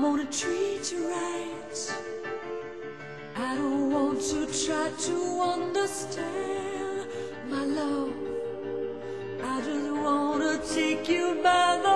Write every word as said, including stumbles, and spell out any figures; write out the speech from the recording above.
gonna treat you right. I don't want to try to understand, my love. I just wanna take you by the